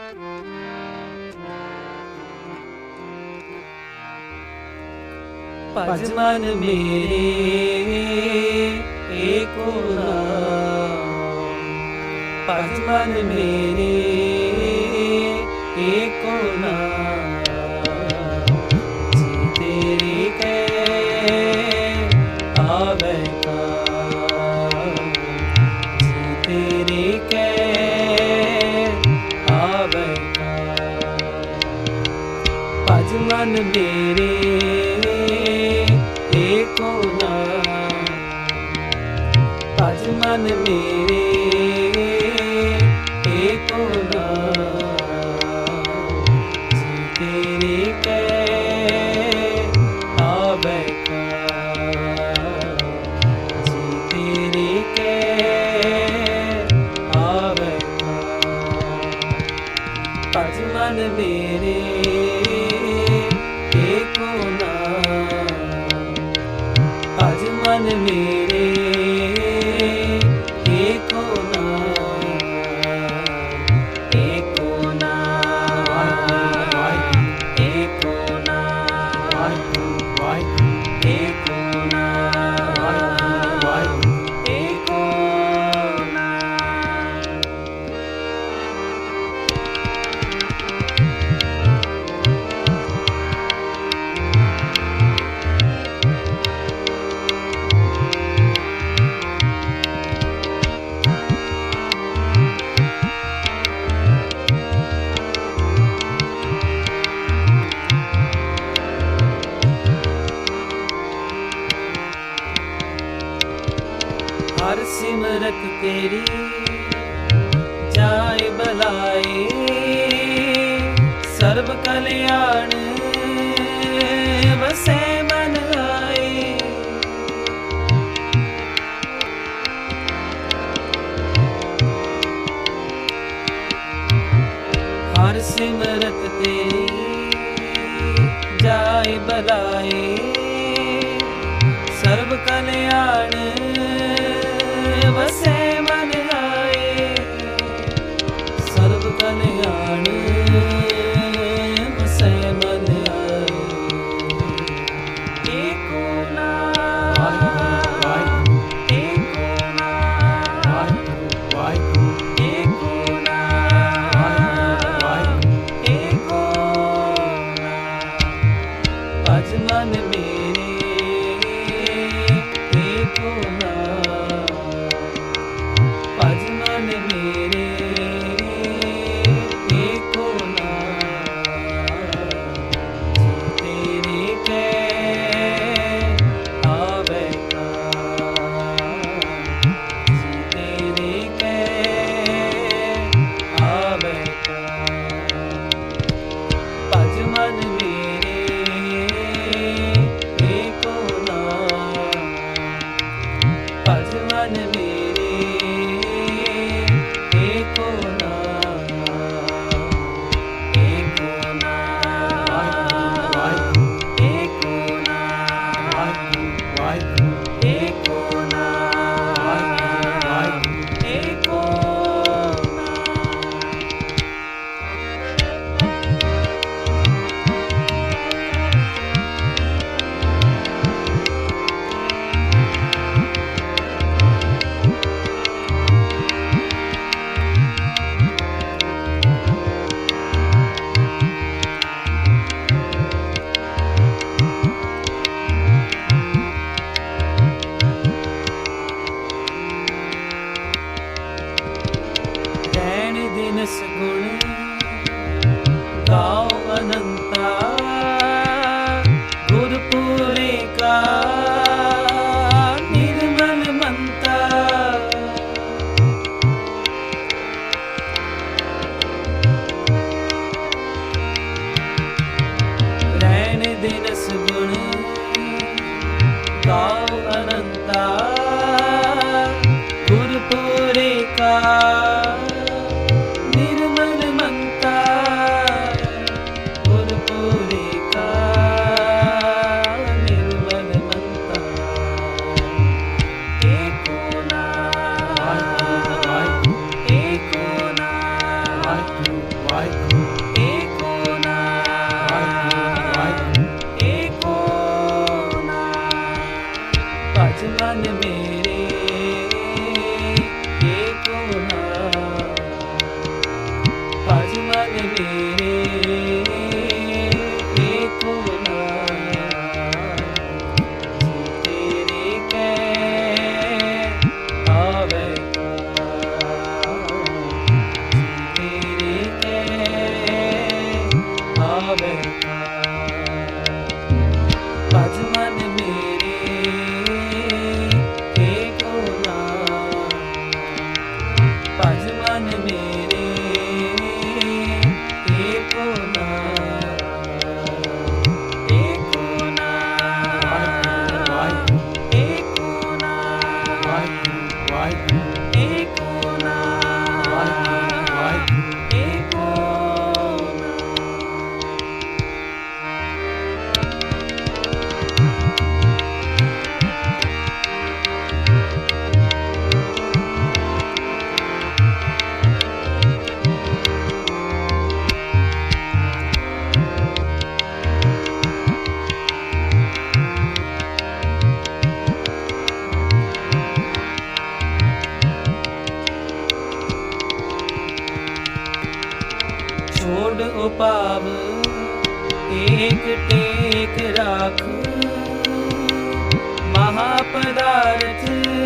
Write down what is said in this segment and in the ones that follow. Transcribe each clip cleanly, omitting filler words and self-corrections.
भज मन मेरे एको नाम, भज मन मेरे एको नाम। जी तेरे कै आवे काम, जी तेरे कै आवे काम। भज मन मेरे एको नाम, भज मन मेरे एको नाम। जी तेरे कै आवे काम, जी तेरे कै आवे काम। भज मन मेरे एको नाम, भज मन मेरे एको नाम, एको नाम, एको नाम, एको नाम, एको नाम। हर सिमरत तेरी जाय भलाई, सर्व कल्याण बसे मन आए। हर सिमरत तेरी जाय भलाई, सर्व कल्याण बसे मन आए। सर्व कल्याण बसे मन आए। एको नाम, एको नाम, एको नाम, एको नाम। भज मन मेरे एको नाम, भज मन मेरे एको नाम। जी तेरे कै आवे काम, जी तेरे कै आवे काम। भज मन मेरे एको नाम, भज मन मेरे एको नाम, एको नाम, एको नाम, एको नाम, एको नाम। रैण दिनस गुण गाओ अनंता, गुरपुरे का निर्मल मनता। रैण दिनस गुण गाओ अनंता, गुरपुरे का निर्मल मन मेरे एको नाम, जी तेरे कै आवे काम, जी तेरे कै आवे काम। भज मन मेरे एको नाम, भज मन मेरे एको नाम, एको नाम, एको नाम, एको नाम, एको छोड़ उपाव एक टेक राख, महापदार्थ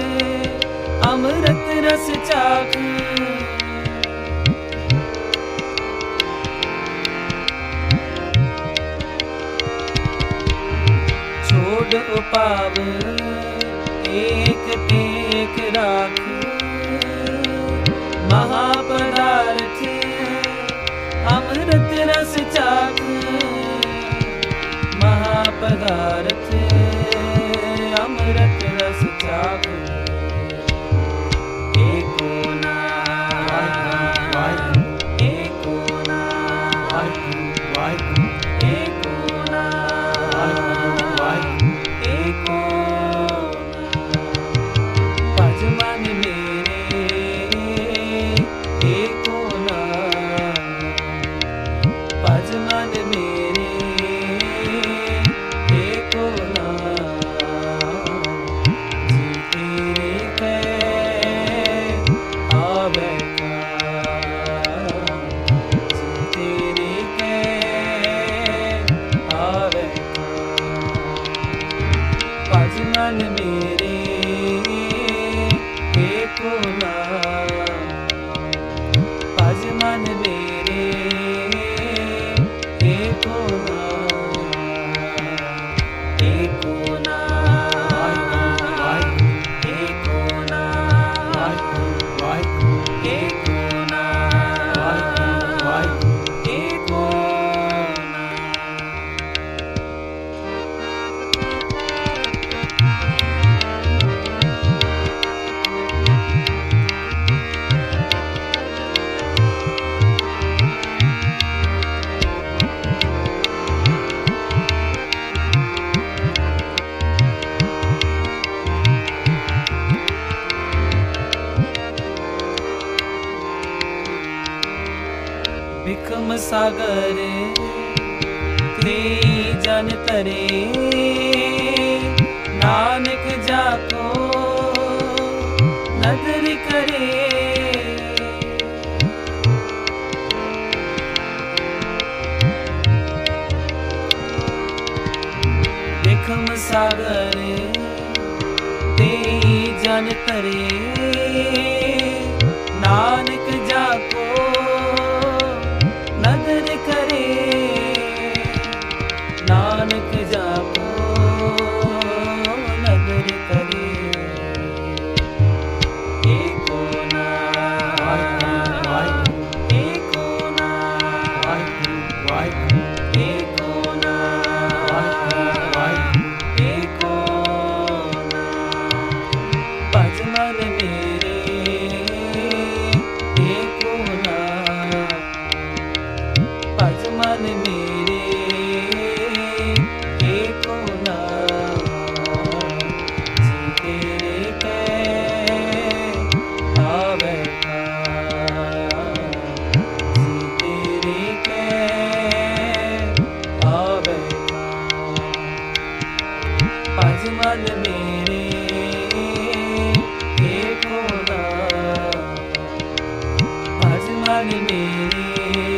अमृत रस चाख। छोड़ उपाव एक टेक राख, महापदार्थ अमृत रस चाख। महापदार्थ अमृत रस चाख। एको नाम, एको नाम, एको नाम, एको नाम। भज मन मेरे एको नाम, भज मन मेरे एको नाम, जी तेरे कै आवे काम, जी तेरे कै आवे काम। भज मन मेरे एको नाम, भज मन मेरे एको नाम, एको नाम, एको नाम, एको नाम, एको बिखम सागर ते जन तरे, नानक जाको नदर करे। बिखम सागर ते जन तरे, नानक जाको नदर करे। नानक जाको नदर करे। एको नाम, एको नाम, एको नाम, एको नाम। भज मन मेरे एको नाम, भज मन मेरे एको नाम, जी तेरे कै आवे काम, जी तेरे कै आवे काम। भज मन मेरे एको नाम, भज मन मेरे